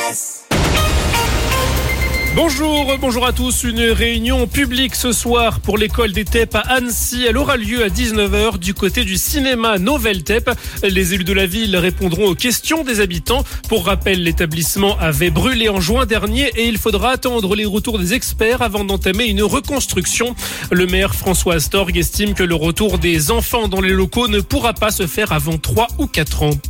Bonjour à tous. Une réunion publique ce soir pour l'école des TEP à Annecy. Elle aura lieu à 19h du côté du cinéma Nouvelle TEP. Les élus de la ville répondront aux questions des habitants. Pour rappel, l'établissement avait brûlé en juin dernier et il faudra attendre les retours des experts avant d'entamer une reconstruction. Le maire François Astorg estime que le retour des enfants dans les locaux ne pourra pas se faire avant 3 ou 4 ans.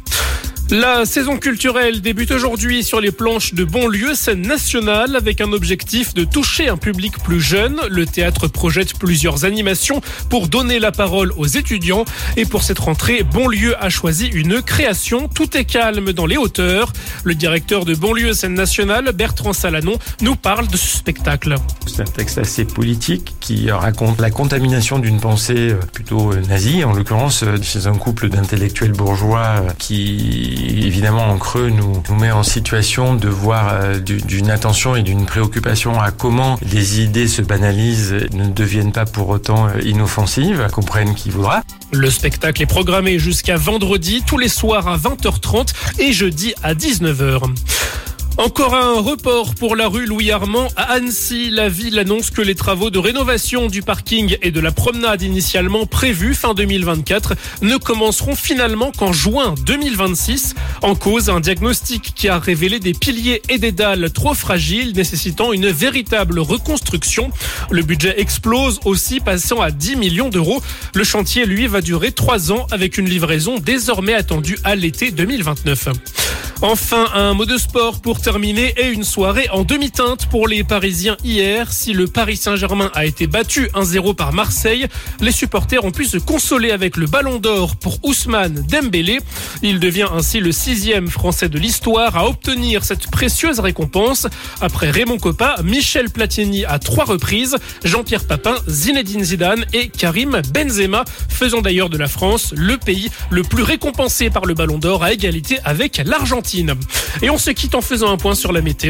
La saison culturelle débute aujourd'hui sur les planches de Bonlieu, scène nationale, avec un objectif de toucher un public plus jeune. Le théâtre projette plusieurs animations pour donner la parole aux étudiants. Et pour cette rentrée, Bonlieu a choisi une création. Tout est calme dans les hauteurs. Le directeur de Bonlieu, scène nationale, Bertrand Salanon, nous parle de ce spectacle. C'est un texte assez politique qui raconte la contamination d'une pensée plutôt nazie, en l'occurrence chez un couple d'intellectuels bourgeois qui évidemment en creux nous met en situation de voir d'une attention et d'une préoccupation à comment les idées se banalisent, ne deviennent pas pour autant inoffensives, comprennent qui voudra. Le spectacle est programmé jusqu'à vendredi, tous les soirs à 20h30 et jeudi à 19h. Encore un report pour la rue Louis-Armand à Annecy. La ville annonce que les travaux de rénovation du parking et de la promenade initialement prévus fin 2024 ne commenceront finalement qu'en juin 2026. En cause, un diagnostic qui a révélé des piliers et des dalles trop fragiles, nécessitant une véritable reconstruction. Le budget explose aussi, passant à 10 millions d'euros. Le chantier, lui, va durer 3 ans avec une livraison désormais attendue à l'été 2029. Enfin, un mot de sport pour terminer et une soirée en demi-teinte pour les Parisiens hier. Si le Paris Saint-Germain a été battu 1-0 par Marseille, les supporters ont pu se consoler avec le ballon d'or pour Ousmane Dembélé. Il devient ainsi le 6e Français de l'histoire à obtenir cette précieuse récompense. Après Raymond Kopa, Michel Platini à 3 reprises, Jean-Pierre Papin, Zinedine Zidane et Karim Benzema, faisant d'ailleurs de la France le pays le plus récompensé par le ballon d'or à égalité avec l'Argentine. Et on se quitte en faisant un point sur la météo.